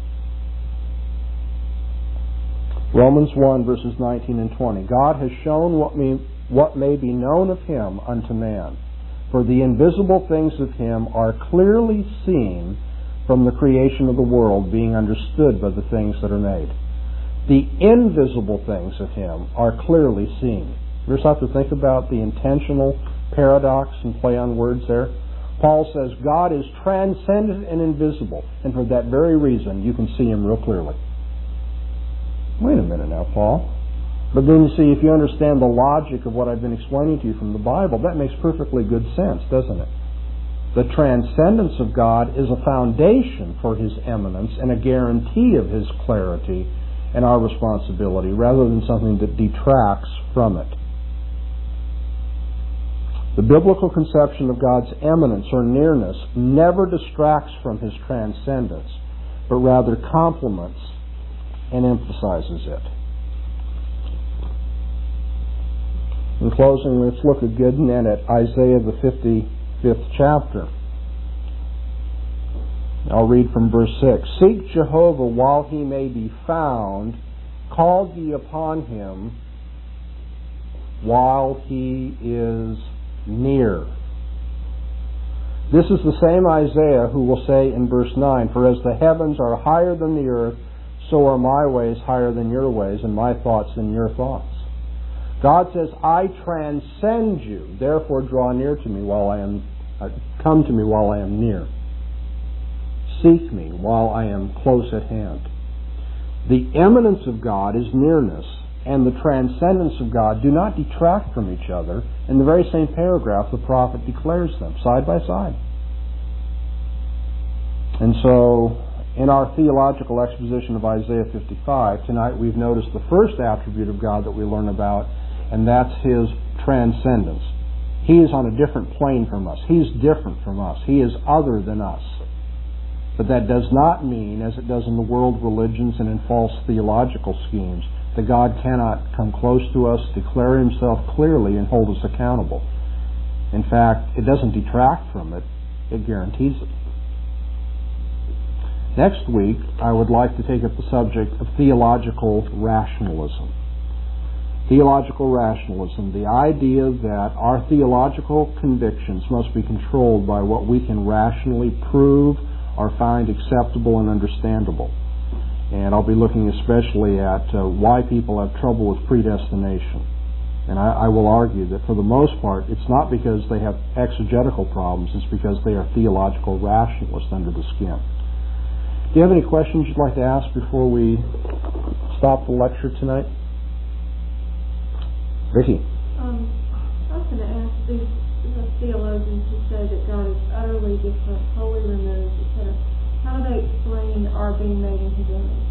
Romans 1, verses 19 and 20. God has shown what may be known of Him unto man. For the invisible things of Him are clearly seen, from the creation of the world being understood by the things that are made. The invisible things of Him are clearly seen. You just have to think about the intentional paradox and play on words there. Paul says God is transcendent and invisible, and for that very reason you can see Him real clearly. Wait a minute now, Paul. But then you see, if you understand the logic of what I've been explaining to you from the Bible, that makes perfectly good sense, doesn't it? The transcendence of God is a foundation for His eminence and a guarantee of His clarity and our responsibility, rather than something that detracts from it. The biblical conception of God's eminence or nearness never distracts from His transcendence, but rather complements and emphasizes it. In closing, let's look again at Isaiah the 55th chapter. I'll read from verse 6. Seek Jehovah while He may be found. Call ye upon Him while He is near. This is the same Isaiah who will say in verse 9, For as the heavens are higher than the earth, so are my ways higher than your ways, and my thoughts than your thoughts. God says, I transcend you, therefore draw near to me come to me while I am near. Seek me while I am close at hand. The eminence of God is nearness, and the transcendence of God do not detract from each other. In the very same paragraph, the prophet declares them side by side. And so, in our theological exposition of Isaiah 55, tonight we've noticed the first attribute of God that we learn about, and that's His transcendence. He is on a different plane from us. He's different from us. He is other than us. But that does not mean, as it does in the world religions and in false theological schemes, that God cannot come close to us, declare Himself clearly, and hold us accountable. In fact, it doesn't detract from it. It guarantees it. Next week, I would like to take up the subject of theological rationalism. Theological rationalism, the idea that our theological convictions must be controlled by what we can rationally prove or find acceptable and understandable. And I'll be looking especially at why people have trouble with predestination. And I will argue that for the most part, it's not because they have exegetical problems, it's because they are theological rationalists under the skin. Do you have any questions you'd like to ask before we stop the lecture tonight? Vicki? I was going to ask these theologians who say that God is utterly different, wholly removed, etc. How do they explain our being made in His image?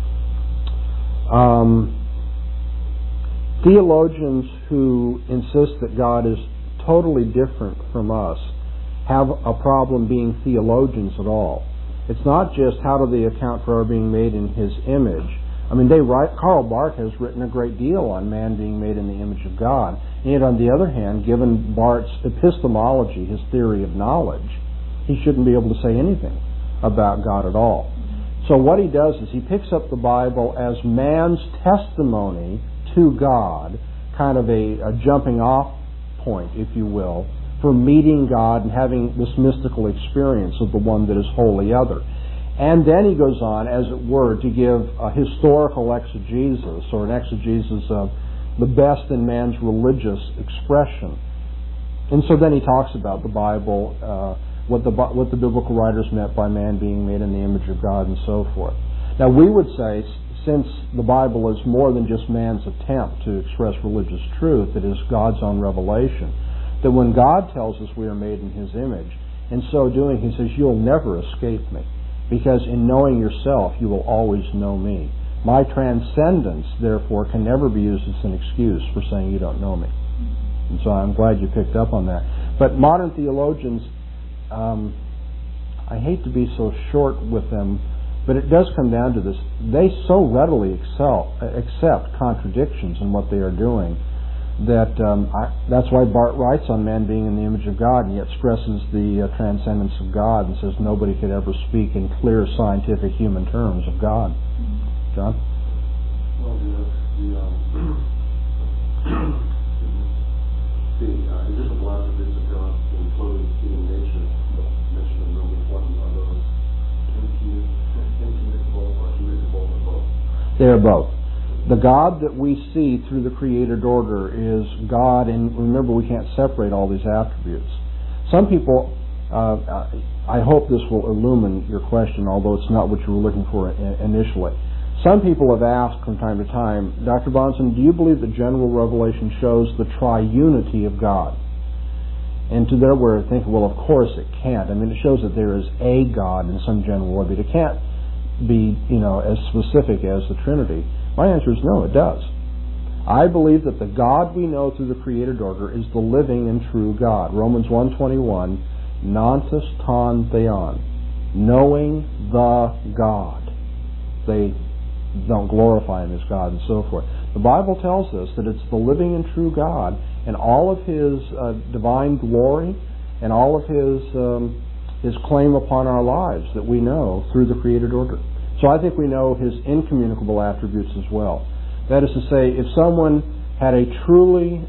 Theologians who insist that God is totally different from us have a problem being theologians at all. It's not just how do they account for our being made in His image. I mean, Karl Barth has written a great deal on man being made in the image of God. And yet, on the other hand, given Barth's epistemology, his theory of knowledge, he shouldn't be able to say anything about God at all. So what he does is he picks up the Bible as man's testimony to God, kind of a jumping off point, if you will, for meeting God and having this mystical experience of the one that is wholly other. And then he goes on, as it were, to give a historical exegesis or an exegesis of the best in man's religious expression. And so then he talks about the Bible, what the biblical writers meant by man being made in the image of God and so forth. Now we would say, since the Bible is more than just man's attempt to express religious truth, it is God's own revelation, that when God tells us we are made in His image, in so doing He says, you'll never escape me. Because in knowing yourself, you will always know me. My transcendence, therefore, can never be used as an excuse for saying you don't know me. And so I'm glad you picked up on that. But modern theologians, I hate to be so short with them, but it does come down to this. They so readily accept contradictions in what they are doing that that's why Barth writes on man being in the image of God, and yet stresses the transcendence of God and says nobody could ever speak in clear scientific human terms of God. John? Well, the invisible attributes of God include human nature, mentioned in Romans 1, are those They are both. The God that we see through the created order is God, and remember, we can't separate all these attributes. Some people, I hope this will illumine your question, although it's not what you were looking for initially. Some people have asked from time to time, Dr. Bahnsen, do you believe that general revelation shows the triunity of God? And to their way of thinking, well, of course it can't. I mean, it shows that there is a God in some general way, but it can't be, as specific as the Trinity. My answer is no, it does. I believe that the God we know through the created order is the living and true God. Romans 1:21, nontes ton theon, knowing the God. They don't glorify Him as God and so forth. The Bible tells us that it's the living and true God, and all of His divine glory and all of His claim upon our lives that we know through the created order. So I think we know His incommunicable attributes as well. That is to say, if someone had a truly,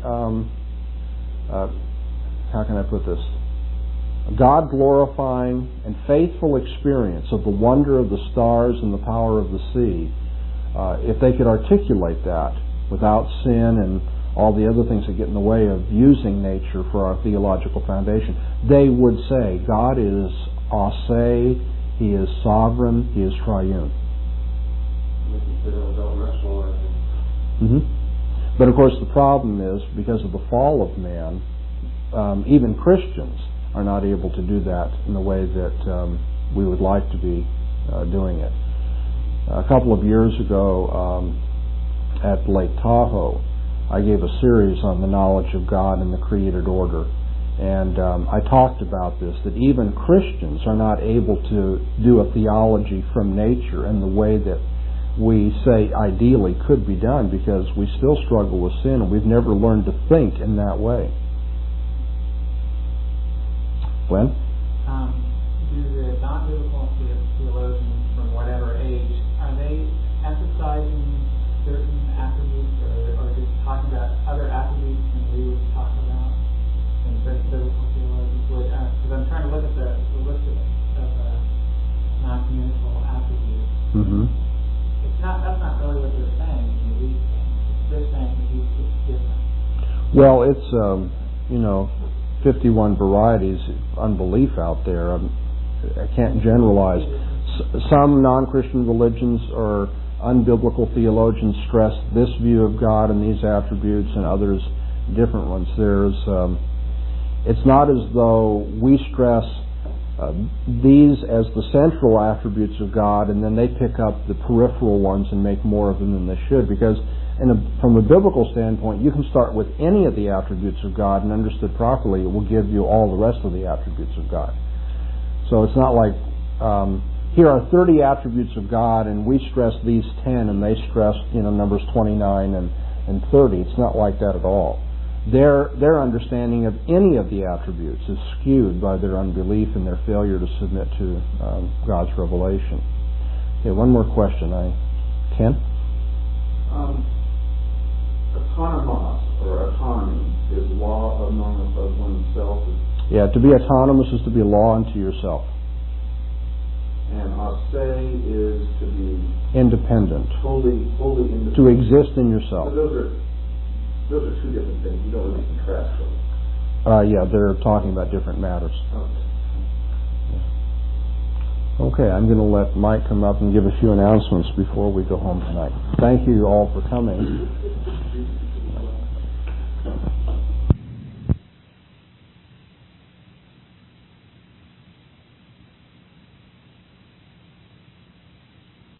how can I put this, God-glorifying and faithful experience of the wonder of the stars and the power of the sea, if they could articulate that without sin and all the other things that get in the way of using nature for our theological foundation, they would say, God is ase, He is sovereign, He is triune. But of course the problem is, because of the fall of man, even Christians are not able to do that in the way that we would like to be doing it. A couple of years ago at Lake Tahoe, I gave a series on the knowledge of God and the created order. And I talked about this, that even Christians are not able to do a theology from nature in the way that we say ideally could be done, because we still struggle with sin and we've never learned to think in that way. Glenn? Do the non-biblical theologians from whatever age, are they emphasizing certain attributes or just talking about other attributes than we would talk about in certain biblical theologians would? Because I'm trying to look at the list of non-communicable attributes. Mm-hmm. That's not really what they're saying in these things. They're saying that it's different. Well, it's 51 varieties of unbelief out there. I can't generalize. Some non-Christian religions or unbiblical theologians stress this view of God and these attributes, and others different ones. It's not as though we stress these as the central attributes of God, and then they pick up the peripheral ones and make more of them than they should. Because from a biblical standpoint, you can start with any of the attributes of God, and understood properly, it will give you all the rest of the attributes of God. So it's not like here are 30 attributes of God, and we stress these 10, and they stress numbers 29 and 30. It's not like that at all. Their understanding of any of the attributes is skewed by their unbelief and their failure to submit to God's revelation. Okay, one more question. Ken? Autonomous or autonomy is law among of oneself. Yeah, to be autonomous is to be a law unto yourself. And ase is to be independent. Fully independent. To exist in yourself. So those are two different things. You don't really contrast them. Yeah, they're talking about different matters. Okay, I'm going to let Mike come up and give a few announcements before we go home tonight. Thank you all for coming.